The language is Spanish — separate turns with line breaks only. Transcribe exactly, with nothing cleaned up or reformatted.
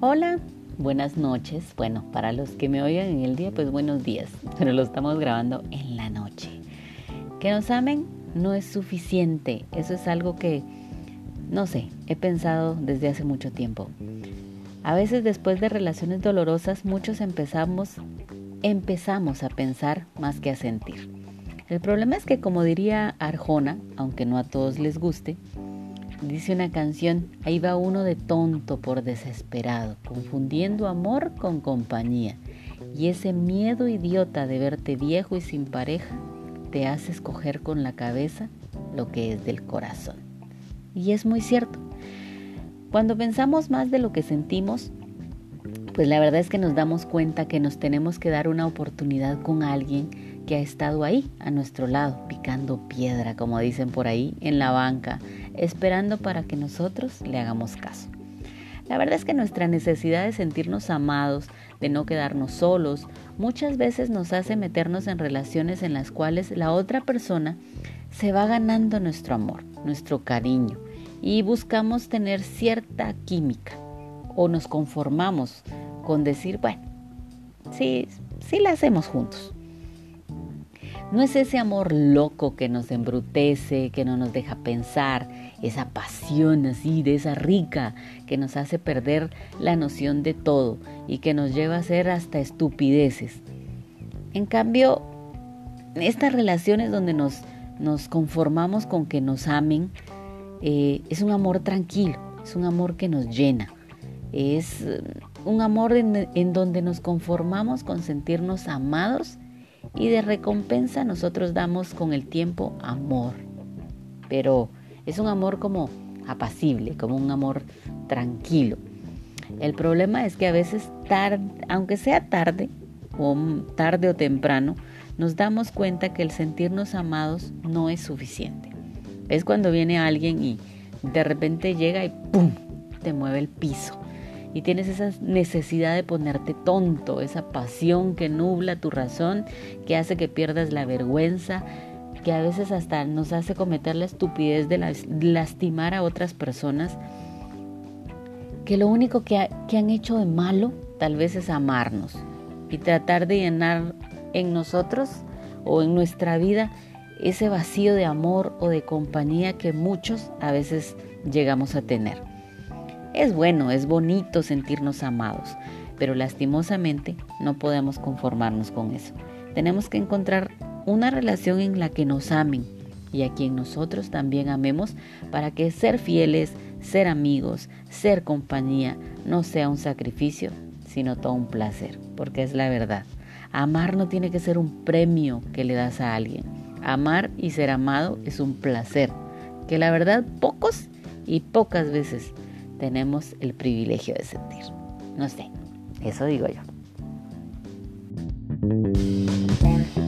Hola, buenas noches. Bueno, para los que me oigan en el día, pues buenos días, pero lo estamos grabando en la noche. Que nos amen no es suficiente. Eso es algo que, no sé, he pensado desde hace mucho tiempo. A veces después de relaciones dolorosas, muchos empezamos, empezamos a pensar más que a sentir. El problema es que, como diría Arjona, aunque no a todos les guste, dice una canción, ahí va uno de tonto por desesperado, confundiendo amor con compañía. Y ese miedo idiota de verte viejo y sin pareja te hace escoger con la cabeza lo que es del corazón. Y es muy cierto. Cuando pensamos más de lo que sentimos, pues la verdad es que nos damos cuenta que nos tenemos que dar una oportunidad con alguien que ha estado ahí a nuestro lado, picando piedra, como dicen por ahí, en la banca, esperando para que nosotros le hagamos caso. La verdad es que nuestra necesidad de sentirnos amados, de no quedarnos solos, muchas veces nos hace meternos en relaciones en las cuales la otra persona se va ganando nuestro amor, nuestro cariño, y buscamos tener cierta química, o nos conformamos con decir, bueno, sí, sí la hacemos juntos. No es ese amor loco que nos embrutece, que no nos deja pensar, esa pasión así, de esa rica, que nos hace perder la noción de todo y que nos lleva a hacer hasta estupideces. En cambio, estas relaciones donde nos, nos conformamos con que nos amen, eh, es un amor tranquilo, es un amor que nos llena. Es un amor en, en donde nos conformamos con sentirnos amados y de recompensa nosotros damos con el tiempo amor. Pero es un amor como apacible, como un amor tranquilo. El problema es que a veces, tarde, aunque sea tarde o tarde o temprano, nos damos cuenta que el sentirnos amados no es suficiente. Es cuando viene alguien y de repente llega y ¡pum!, te mueve el piso. Y tienes esa necesidad de ponerte tonto, esa pasión que nubla tu razón, que hace que pierdas la vergüenza, que a veces hasta nos hace cometer la estupidez de lastimar a otras personas, que lo único que, ha, que han hecho de malo tal vez es amarnos y tratar de llenar en nosotros o en nuestra vida ese vacío de amor o de compañía que muchos a veces llegamos a tener. Es bueno, es bonito sentirnos amados, pero lastimosamente no podemos conformarnos con eso. Tenemos que encontrar una relación en la que nos amen y a quien nosotros también amemos para que ser fieles, ser amigos, ser compañía no sea un sacrificio, sino todo un placer, porque es la verdad. Amar no tiene que ser un premio que le das a alguien. Amar y ser amado es un placer, que la verdad pocos y pocas veces tenemos el privilegio de sentir. No sé, eso digo yo.